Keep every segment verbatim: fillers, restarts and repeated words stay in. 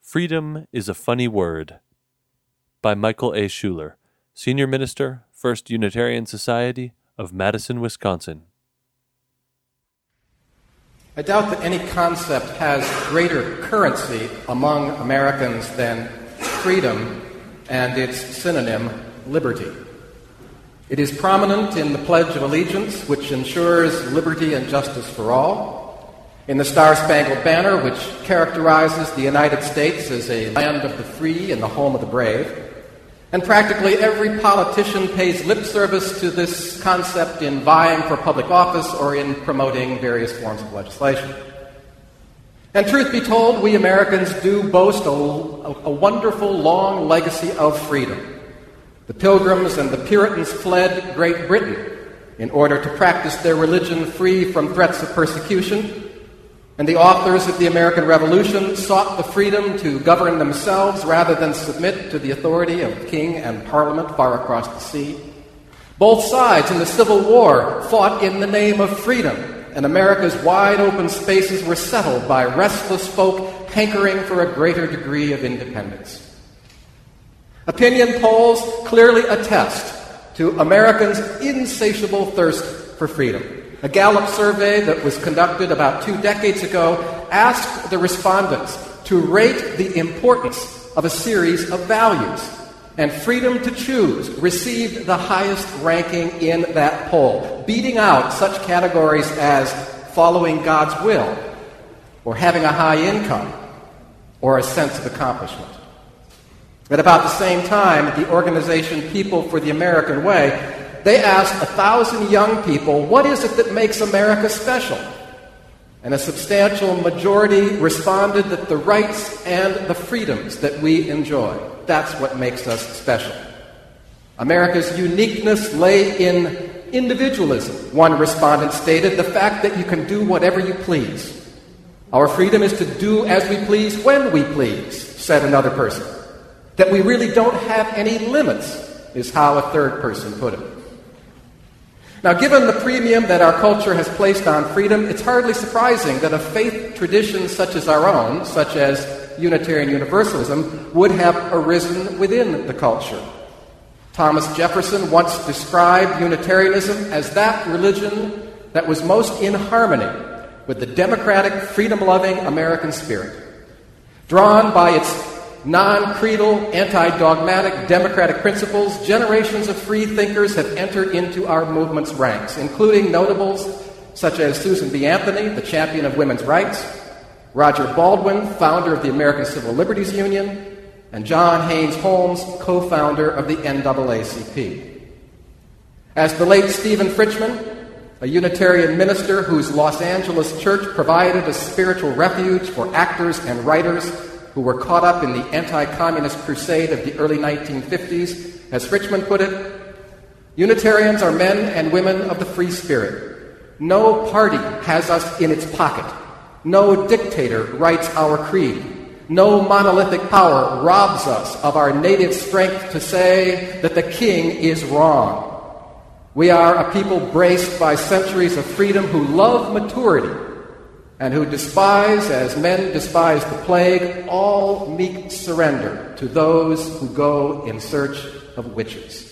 Freedom is a Funny Word by Michael A. Schuler, Senior Minister, First Unitarian Society of Madison, Wisconsin. I doubt that any concept has greater currency among Americans than freedom and its synonym, liberty. It is prominent in the Pledge of Allegiance, which ensures liberty and justice for all, in the Star-Spangled Banner, which characterizes the United States as a land of the free and the home of the brave, and practically every politician pays lip service to this concept in vying for public office or in promoting various forms of legislation. And truth be told, we Americans do boast a, a wonderful long legacy of freedom. The Pilgrims and the Puritans fled Great Britain in order to practice their religion free from threats of persecution, and the authors of the American Revolution sought the freedom to govern themselves rather than submit to the authority of king and parliament far across the sea. Both sides in the Civil War fought in the name of freedom, and America's wide-open spaces were settled by restless folk hankering for a greater degree of independence. Opinion polls clearly attest to Americans' insatiable thirst for freedom. A Gallup survey that was conducted about two decades ago asked the respondents to rate the importance of a series of values, and freedom to choose received the highest ranking in that poll, beating out such categories as following God's will, or having a high income, or a sense of accomplishment. At about the same time, the organization People for the American Way, they asked a thousand young people, what is it that makes America special? And a substantial majority responded that the rights and the freedoms that we enjoy, that's what makes us special. America's uniqueness lay in individualism, one respondent stated, the fact that you can do whatever you please. Our freedom is to do as we please when we please, said another person. That we really don't have any limits is how a third person put it. Now, given the premium that our culture has placed on freedom, it's hardly surprising that a faith tradition such as our own, such as Unitarian Universalism, would have arisen within the culture. Thomas Jefferson once described Unitarianism as that religion that was most in harmony with the democratic, freedom-loving American spirit. Drawn by its non-creedal, anti-dogmatic democratic principles, generations of free thinkers have entered into our movement's ranks, including notables such as Susan B. Anthony, the champion of women's rights, Roger Baldwin, founder of the American Civil Liberties Union, and John Haynes Holmes, co-founder of the N double A C P. As the late Stephen Fritchman, a Unitarian minister whose Los Angeles church provided a spiritual refuge for actors and writers who were caught up in the anti-communist crusade of the early nineteen fifties, as Fritchman put it, Unitarians are men and women of the free spirit. No party has us in its pocket. No dictator writes our creed. No monolithic power robs us of our native strength to say that the king is wrong. We are a people braced by centuries of freedom who love maturity, and who despise, as men despise the plague, all meek surrender to those who go in search of witches.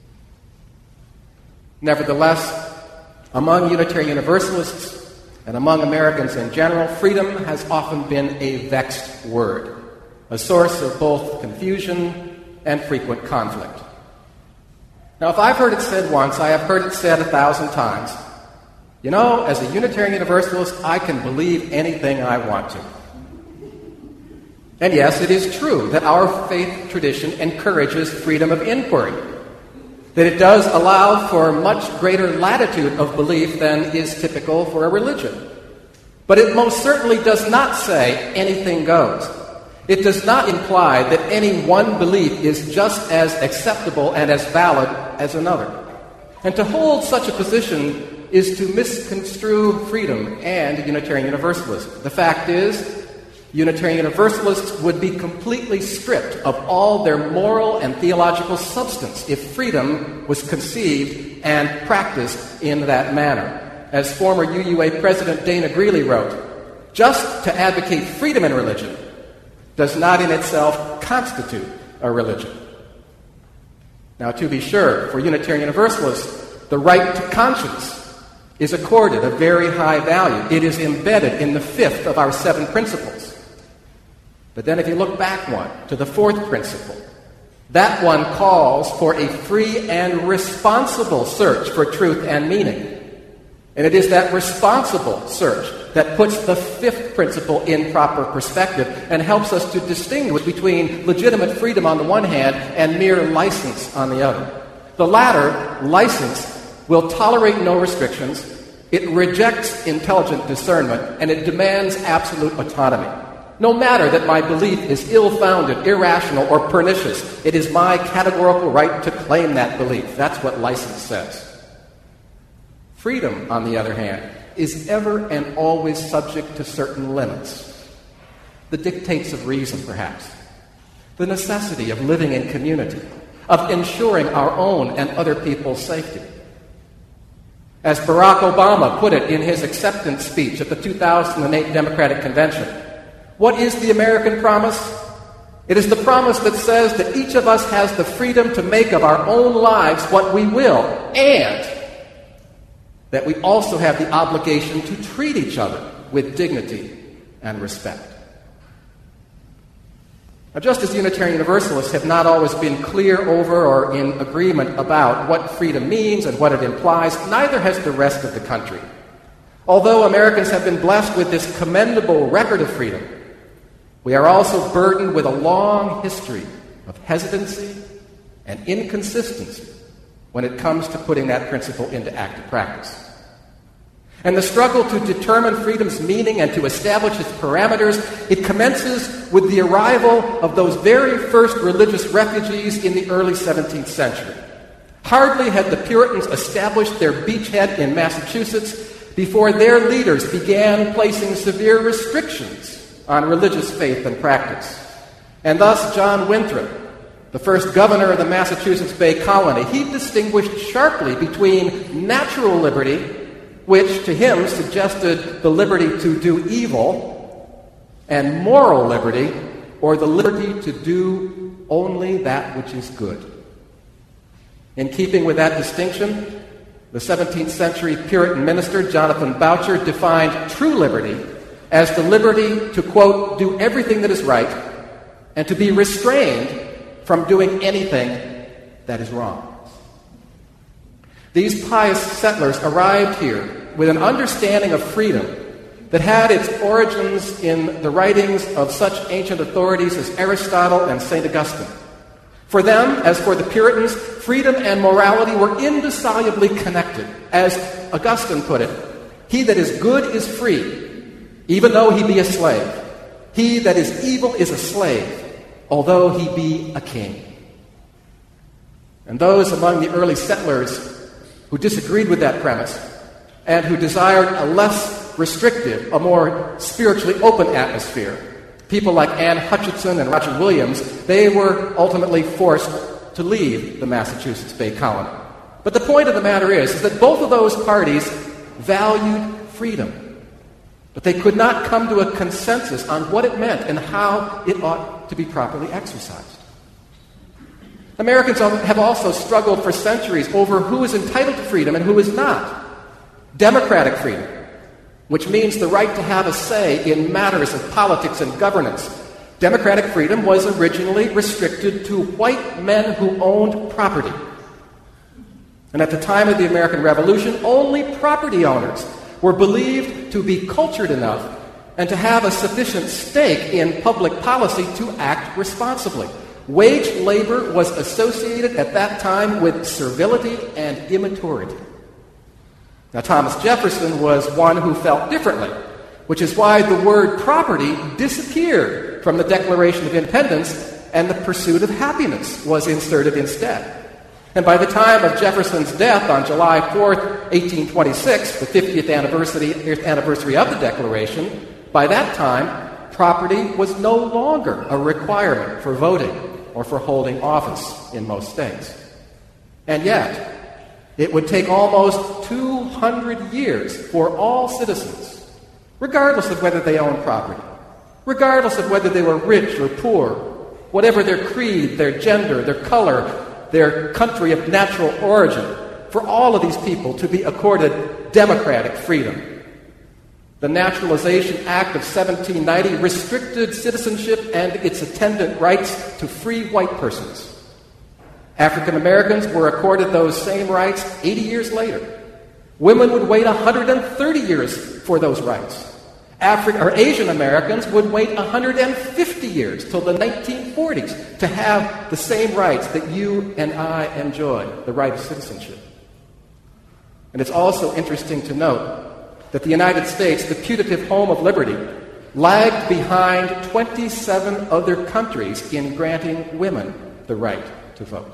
Nevertheless, among Unitarian Universalists and among Americans in general, freedom has often been a vexed word, a source of both confusion and frequent conflict. Now, if I've heard it said once, I have heard it said a thousand times. You know, as a Unitarian Universalist, I can believe anything I want to. And yes, it is true that our faith tradition encourages freedom of inquiry, that it does allow for much greater latitude of belief than is typical for a religion. But it most certainly does not say anything goes. It does not imply that any one belief is just as acceptable and as valid as another. And to hold such a position is to misconstrue freedom and Unitarian Universalism. The fact is, Unitarian Universalists would be completely stripped of all their moral and theological substance if freedom was conceived and practiced in that manner. As former U U A President Dana Greeley wrote, just to advocate freedom in religion does not in itself constitute a religion. Now, to be sure, for Unitarian Universalists, the right to conscience is accorded a very high value. It is embedded in the fifth of our seven principles. But then if you look back one to the fourth principle, that one calls for a free and responsible search for truth and meaning. And it is that responsible search that puts the fifth principle in proper perspective and helps us to distinguish between legitimate freedom on the one hand and mere license on the other. The latter, license, will tolerate no restrictions, it rejects intelligent discernment, and it demands absolute autonomy. No matter that my belief is ill-founded, irrational, or pernicious, it is my categorical right to claim that belief. That's what license says. Freedom, on the other hand, is ever and always subject to certain limits. The dictates of reason, perhaps. The necessity of living in community, of ensuring our own and other people's safety. As Barack Obama put it in his acceptance speech at the two thousand eight Democratic Convention, what is the American promise? It is the promise that says that each of us has the freedom to make of our own lives what we will, and that we also have the obligation to treat each other with dignity and respect. Now, just as Unitarian Universalists have not always been clear over or in agreement about what freedom means and what it implies, neither has the rest of the country. Although Americans have been blessed with this commendable record of freedom, we are also burdened with a long history of hesitancy and inconsistency when it comes to putting that principle into active practice. And the struggle to determine freedom's meaning and to establish its parameters, it commences with the arrival of those very first religious refugees in the early seventeenth century. Hardly had the Puritans established their beachhead in Massachusetts before their leaders began placing severe restrictions on religious faith and practice. And thus John Winthrop, the first governor of the Massachusetts Bay Colony, he distinguished sharply between natural liberty, which to him suggested the liberty to do evil, and moral liberty, or the liberty to do only that which is good. In keeping with that distinction, the seventeenth century Puritan minister Jonathan Boucher defined true liberty as the liberty to, quote, do everything that is right and to be restrained from doing anything that is wrong. These pious settlers arrived here with an understanding of freedom that had its origins in the writings of such ancient authorities as Aristotle and Saint Augustine. For them, as for the Puritans, freedom and morality were indissolubly connected. As Augustine put it, he that is good is free, even though he be a slave. He that is evil is a slave, although he be a king. And those among the early settlers who disagreed with that premise and who desired a less restrictive, a more spiritually open atmosphere, people like Anne Hutchinson and Roger Williams, they were ultimately forced to leave the Massachusetts Bay Colony. But the point of the matter is, is that both of those parties valued freedom, but they could not come to a consensus on what it meant and how it ought to be properly exercised. Americans have also struggled for centuries over who is entitled to freedom and who is not. Democratic freedom, which means the right to have a say in matters of politics and governance. Democratic freedom was originally restricted to white men who owned property. And at the time of the American Revolution, only property owners were believed to be cultured enough and to have a sufficient stake in public policy to act responsibly. Wage labor was associated at that time with servility and immaturity. Now, Thomas Jefferson was one who felt differently, which is why the word property disappeared from the Declaration of Independence and the pursuit of happiness was inserted instead. And by the time of Jefferson's death on July fourth, eighteen twenty-six, the fiftieth anniversary, anniversary of the Declaration, by that time, property was no longer a requirement for voting or for holding office in most states. And yet, it would take almost two hundred years for all citizens, regardless of whether they own property, regardless of whether they were rich or poor, whatever their creed, their gender, their color, their country of natural origin, for all of these people to be accorded democratic freedom. The Naturalization Act of seventeen ninety restricted citizenship and its attendant rights to free white persons. African Americans were accorded those same rights eighty years later. Women would wait one hundred thirty years for those rights. African or Asian Americans would wait one hundred fifty years till the nineteen forties to have the same rights that you and I enjoy, the right of citizenship. And it's also interesting to note that the United States, the putative home of liberty, lagged behind twenty-seven other countries in granting women the right to vote.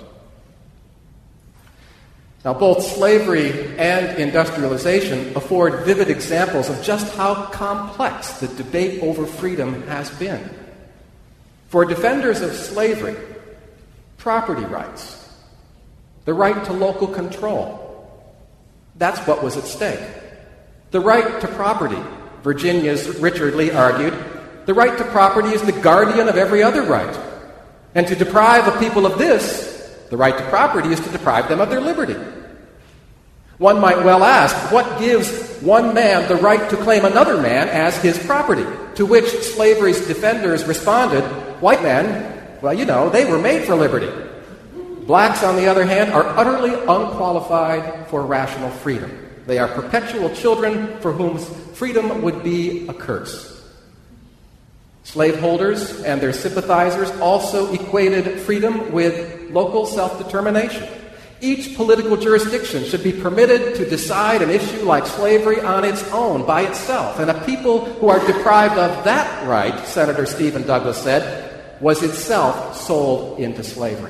Now, both slavery and industrialization afford vivid examples of just how complex the debate over freedom has been. For defenders of slavery, property rights, the right to local control, that's what was at stake. The right to property, Virginia's Richard Lee argued, the right to property is the guardian of every other right. And to deprive a people of this, the right to property, is to deprive them of their liberty. One might well ask, what gives one man the right to claim another man as his property? To which slavery's defenders responded, white men, well, you know, they were made for liberty. Blacks, on the other hand, are utterly unqualified for rational freedom. They are perpetual children for whom freedom would be a curse. Slaveholders and their sympathizers also equated freedom with local self-determination. Each political jurisdiction should be permitted to decide an issue like slavery on its own, by itself. And a people who are deprived of that right, Senator Stephen Douglas said, was itself sold into slavery.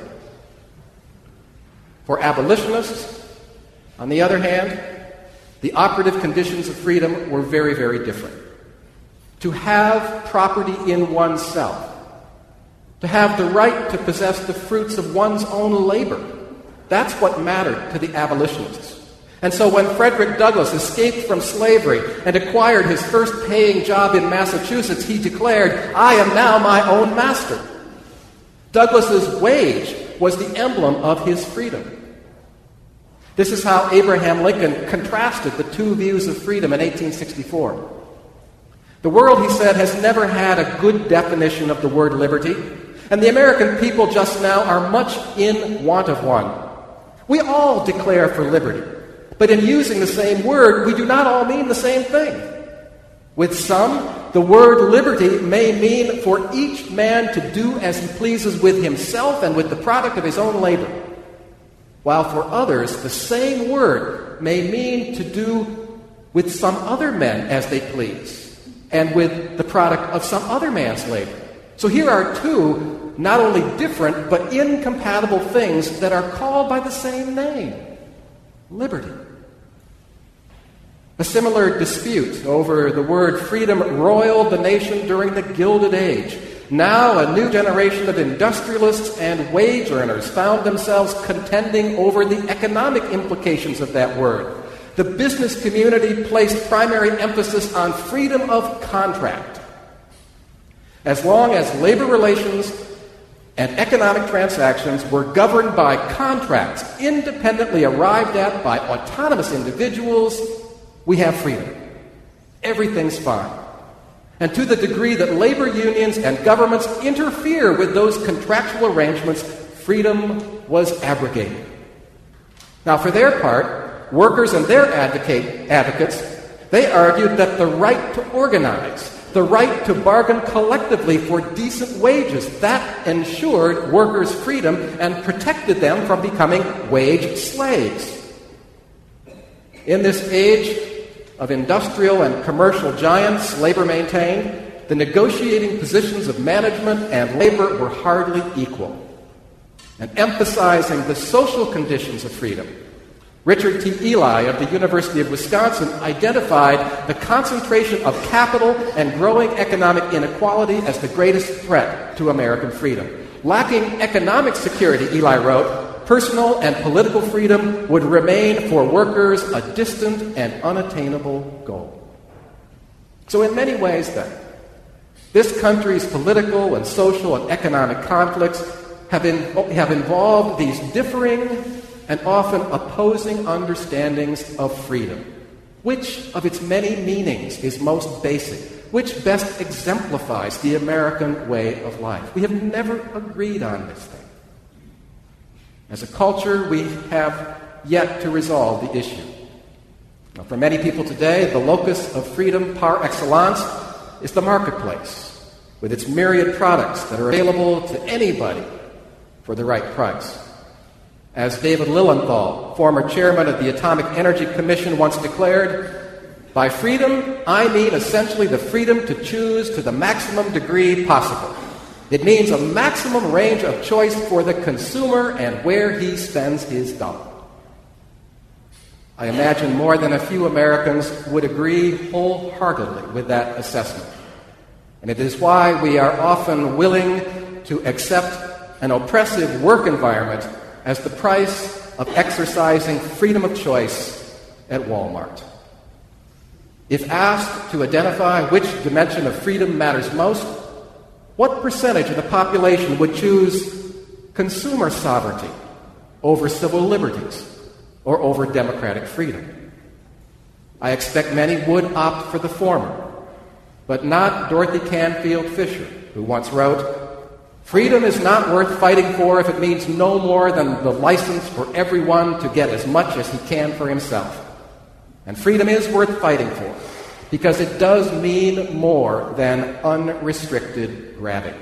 For abolitionists, on the other hand, the operative conditions of freedom were very, very different. To have property in oneself, to have the right to possess the fruits of one's own labor, that's what mattered to the abolitionists. And so when Frederick Douglass escaped from slavery and acquired his first paying job in Massachusetts, he declared, "I am now my own master." Douglass's wage was the emblem of his freedom. This is how Abraham Lincoln contrasted the two views of freedom in eighteen sixty-four. The world, he said, has never had a good definition of the word liberty, and the American people just now are much in want of one. We all declare for liberty, but in using the same word, we do not all mean the same thing. With some, the word liberty may mean for each man to do as he pleases with himself and with the product of his own labor, while for others, the same word may mean to do with some other men as they please, and with the product of some other man's labor. So here are two not only different but incompatible things that are called by the same name, liberty. A similar dispute over the word freedom roiled the nation during the Gilded Age. Now a new generation of industrialists and wage earners found themselves contending over the economic implications of that word. The business community placed primary emphasis on freedom of contract. As long as labor relations and economic transactions were governed by contracts independently arrived at by autonomous individuals, we have freedom. Everything's fine. And to the degree that labor unions and governments interfere with those contractual arrangements, freedom was abrogated. Now, for their part, workers and their advocate, advocates, they argued that the right to organize, the right to bargain collectively for decent wages, that ensured workers' freedom and protected them from becoming wage slaves. In this age of industrial and commercial giants, labor maintained, the negotiating positions of management and labor were hardly equal. And emphasizing the social conditions of freedom, Richard T. Ely of the University of Wisconsin identified the concentration of capital and growing economic inequality as the greatest threat to American freedom. Lacking economic security, Ely wrote, personal and political freedom would remain for workers a distant and unattainable goal. So in many ways, then, This country's political and social and economic conflicts have, in, have involved these differing and often opposing understandings of freedom. Which of its many meanings is most basic? Which best exemplifies the American way of life? We have never agreed on this thing. As a culture, we have yet to resolve the issue. Now, for many people today, the locus of freedom par excellence is the marketplace, with its myriad products that are available to anybody for the right price. As David Lilienthal, former chairman of the Atomic Energy Commission, once declared, by freedom, I mean essentially the freedom to choose to the maximum degree possible. It means a maximum range of choice for the consumer and where he spends his dollar. I imagine more than a few Americans would agree wholeheartedly with that assessment. And it is why we are often willing to accept an oppressive work environment as the price of exercising freedom of choice at Walmart. If asked to identify which dimension of freedom matters most, what percentage of the population would choose consumer sovereignty over civil liberties or over democratic freedom? I expect many would opt for the former, but not Dorothy Canfield Fisher, who once wrote, "Freedom is not worth fighting for if it means no more than the license for everyone to get as much as he can for himself. And freedom is worth fighting for because it does mean more than unrestricted grabbing."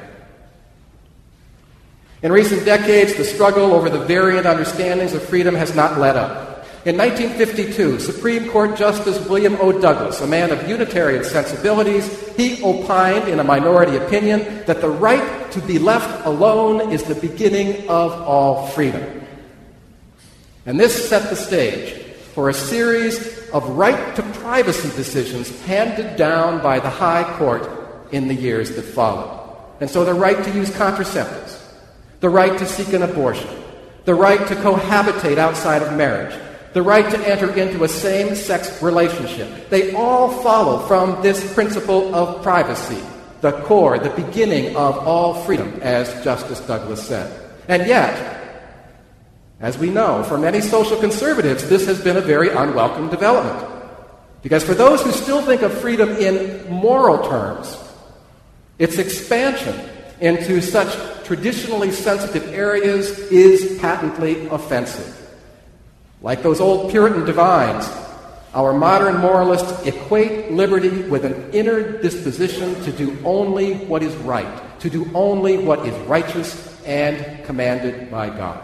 In recent decades, the struggle over the variant understandings of freedom has not let up. In nineteen fifty-two, Supreme Court Justice William O. Douglas, a man of Unitarian sensibilities, he opined in a minority opinion that the right to be left alone is the beginning of all freedom. And this set the stage for a series of right-to-privacy decisions handed down by the High Court in the years that followed. And so the right to use contraceptives, the right to seek an abortion, the right to cohabitate outside of marriage, the right to enter into a same-sex relationship, they all follow from this principle of privacy, the core, the beginning of all freedom, as Justice Douglas said. And yet, as we know, for many social conservatives, this has been a very unwelcome development. Because for those who still think of freedom in moral terms, its expansion into such traditionally sensitive areas is patently offensive. Like those old Puritan divines, our modern moralists equate liberty with an inner disposition to do only what is right, to do only what is righteous and commanded by God.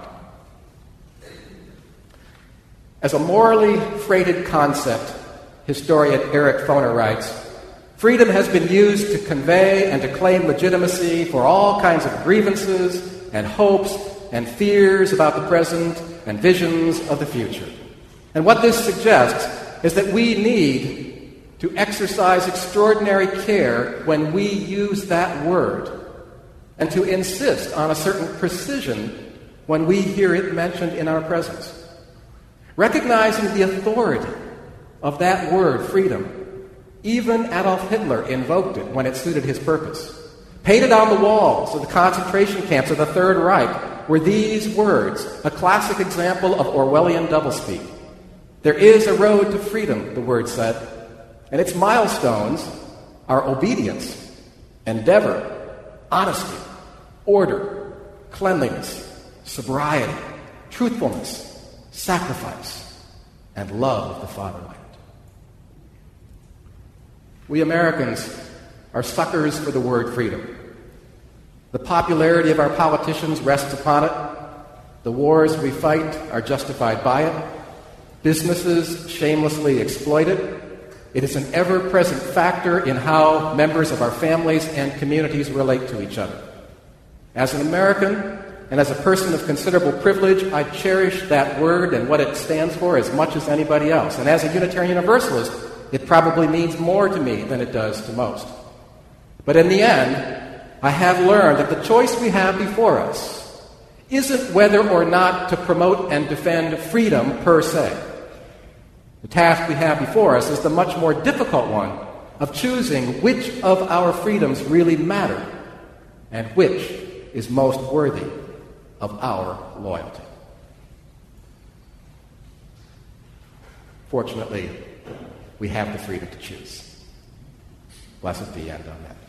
As a morally freighted concept, historian Eric Foner writes, freedom has been used to convey and to claim legitimacy for all kinds of grievances and hopes and fears about the present and visions of the future. And what this suggests is that we need to exercise extraordinary care when we use that word and to insist on a certain precision when we hear it mentioned in our presence. Recognizing the authority of that word, freedom, even Adolf Hitler invoked it when it suited his purpose. Painted on the walls of the concentration camps of the Third Reich were these words, a classic example of Orwellian doublespeak. There is a road to freedom, the word said, and its milestones are obedience, endeavor, honesty, order, cleanliness, sobriety, truthfulness, sacrifice, and love of the fatherland. We Americans are suckers for the word freedom. The popularity of our politicians rests upon it. The wars we fight are justified by it. Businesses shamelessly exploit it. It is an ever-present factor in how members of our families and communities relate to each other. As an American and as a person of considerable privilege, I cherish that word and what it stands for as much as anybody else. And as a Unitarian Universalist, it probably means more to me than it does to most. But in the end, I have learned that the choice we have before us isn't whether or not to promote and defend freedom per se. The task we have before us is the much more difficult one of choosing which of our freedoms really matter and which is most worthy of our loyalty. Fortunately, we have the freedom to choose. Blessed be, and amen.